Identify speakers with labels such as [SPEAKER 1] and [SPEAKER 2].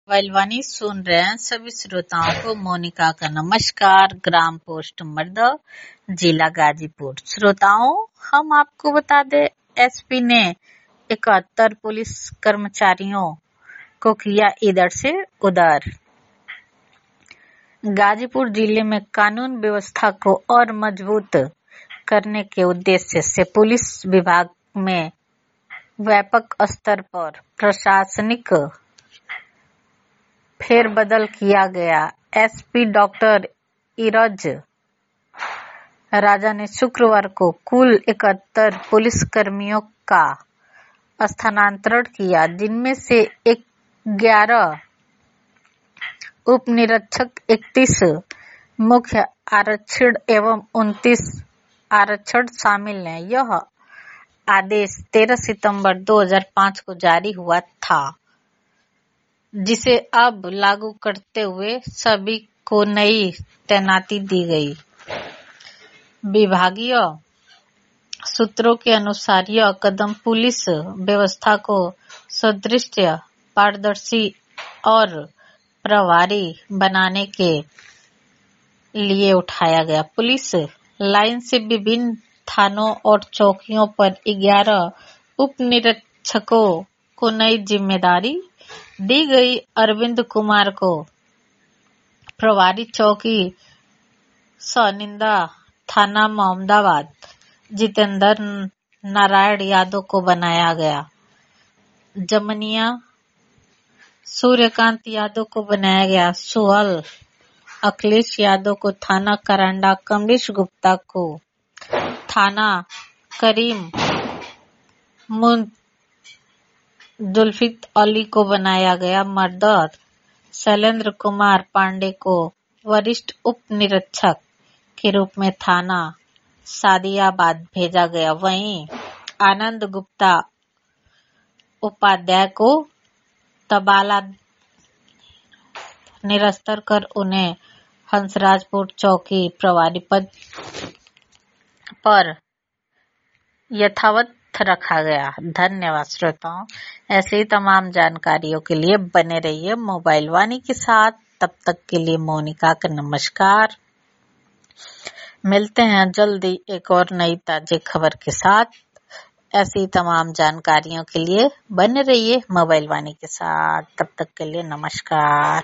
[SPEAKER 1] मोबाइलवाणी सुन रहे हैं सभी श्रोताओं को मोनिका का नमस्कार। ग्राम पोस्ट मर्दा, जिला गाजीपुर। श्रोताओं, हम आपको बता दें, एसपी ने 71 पुलिस कर्मचारियों को किया इधर से उधर। गाजीपुर जिले में कानून व्यवस्था को और मजबूत करने के उद्देश्य से पुलिस विभाग में व्यापक स्तर पर प्रशासनिक फेरबदल किया गया। एसपी डॉक्टर इरज राजा ने शुक्रवार को कुल 71 पुलिसकर्मियों का स्थानांतरण किया, जिनमें से 11 उप निरीक्षक, 31 मुख्य आरक्षण एवं 29 आरक्षण शामिल हैं। यह आदेश 13 सितंबर 2005 को जारी हुआ था, जिसे अब लागू करते हुए सभी को नई तैनाती दी गई। विभागीय सूत्रों के अनुसार यह कदम पुलिस व्यवस्था को सुदृढ़, पारदर्शी और प्रभावी बनाने के लिए उठाया गया। पुलिस लाइन से विभिन्न थानों और चौकियों पर 11 उप निरीक्षकों को नई जिम्मेदारी दी गई। अरविंद कुमार को प्रभारी चौकी सनिंदा थाना मोहम्मदाबाद, जितेंद्र नारायण यादव को बनाया गया। जमनिया सूर्यकांत यादव को बनाया गया। सोहल अखिलेश यादव को थाना करंडा, कमलेश गुप्ता को थाना करीम, जुल्फिकार अली को बनाया गया। मर्दर शैलेंद्र कुमार पांडे को वरिष्ठ उप निरीक्षक के रूप में थाना सादियाबाद भेजा गया। वहीं आनंद गुप्ता उपाध्याय को तबाला निरस्त कर उन्हें हंसराजपुर चौकी प्रभारी पद पर यथावत रखा गया। धन्यवाद श्रोताओं। ऐसे ही तमाम जानकारियों के लिए बने रहिए मोबाइल वाणी के साथ। तब तक के लिए मोनिका का नमस्कार। मिलते हैं जल्दी एक और नई ताजे खबर के साथ। ऐसी तमाम जानकारियों के लिए बने रहिए मोबाइल वाणी के साथ। तब तक के लिए नमस्कार।